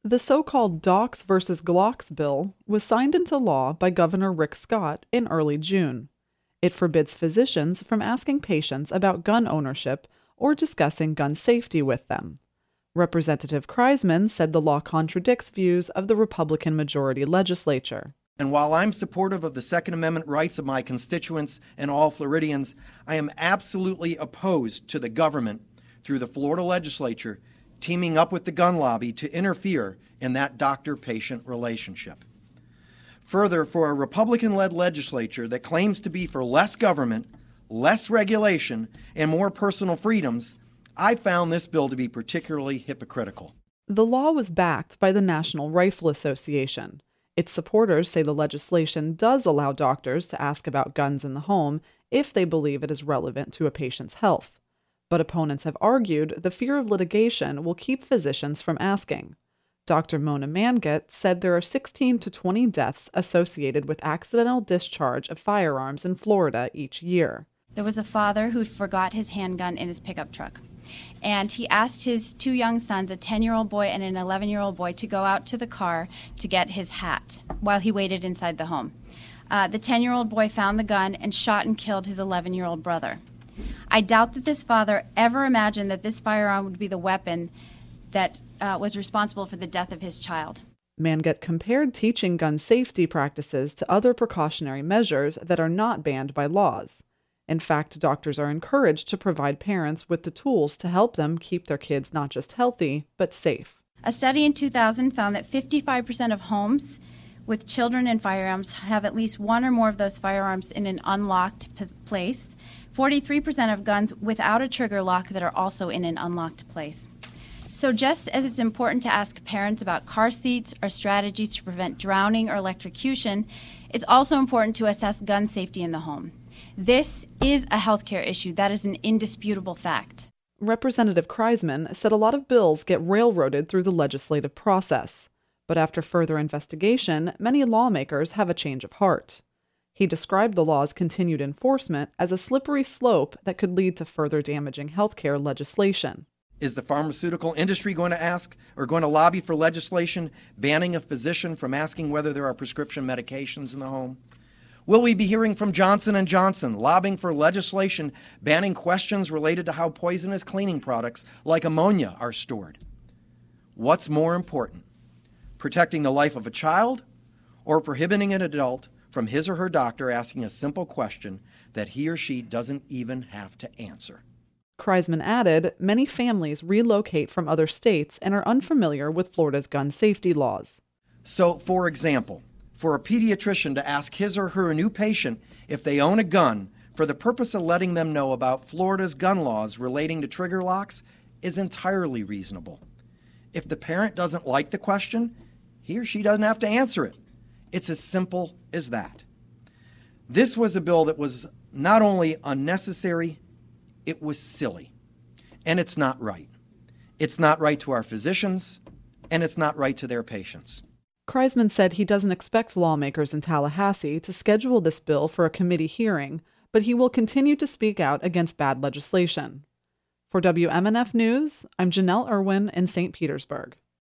The so-called Dox versus Glocks bill was signed into law by Governor Rick Scott in early June. It forbids physicians from asking patients about gun ownership or discussing gun safety with them. Representative Kreisman said the law contradicts views of the Republican majority legislature. And while I'm supportive of the Second Amendment rights of my constituents and all Floridians, I am absolutely opposed to the government, through the Florida legislature, teaming up with the gun lobby to interfere in that doctor-patient relationship. Further, for a Republican-led legislature that claims to be for less government, less regulation, and more personal freedoms, I found this bill to be particularly hypocritical. The law was backed by the National Rifle Association. Its supporters say the legislation does allow doctors to ask about guns in the home if they believe it is relevant to a patient's health. But opponents have argued the fear of litigation will keep physicians from asking. Dr. Mona Manget said there are 16 to 20 deaths associated with accidental discharge of firearms in Florida each year. There was a father who forgot his handgun in his pickup truck. And he asked his two young sons, a 10-year-old boy and an 11-year-old boy, to go out to the car to get his hat while he waited inside the home. The 10-year-old boy found the gun and shot and killed his 11-year-old brother. I doubt that this father ever imagined that this firearm would be the weapon that was responsible for the death of his child. Manget compared teaching gun safety practices to other precautionary measures that are not banned by laws. In fact, doctors are encouraged to provide parents with the tools to help them keep their kids not just healthy, but safe. A study in 2000 found that 55% of homes with children and firearms have at least one or more of those firearms in an unlocked place. 43% of guns without a trigger lock that are also in an unlocked place. So just as it's important to ask parents about car seats or strategies to prevent drowning or electrocution, it's also important to assess gun safety in the home. This is a healthcare issue. That is an indisputable fact. Representative Kreisman said a lot of bills get railroaded through the legislative process. But after further investigation, many lawmakers have a change of heart. He described the law's continued enforcement as a slippery slope that could lead to further damaging healthcare legislation. Is the pharmaceutical industry going to ask or going to lobby for legislation banning a physician from asking whether there are prescription medications in the home? Will we be hearing from Johnson & Johnson lobbying for legislation banning questions related to how poisonous cleaning products like ammonia are stored? What's more important, protecting the life of a child or prohibiting an adult from his or her doctor asking a simple question that he or she doesn't even have to answer? Kreisman added, many families relocate from other states and are unfamiliar with Florida's gun safety laws. So, for example, for a pediatrician to ask his or her new patient if they own a gun for the purpose of letting them know about Florida's gun laws relating to trigger locks is entirely reasonable. If the parent doesn't like the question, he or she doesn't have to answer it. It's as simple as that. This was a bill that was not only unnecessary, it was silly. And it's not right. It's not right to our physicians, and it's not right to their patients. Kreisman said he doesn't expect lawmakers in Tallahassee to schedule this bill for a committee hearing, but he will continue to speak out against bad legislation. For WMNF News, I'm Janelle Irwin in St. Petersburg.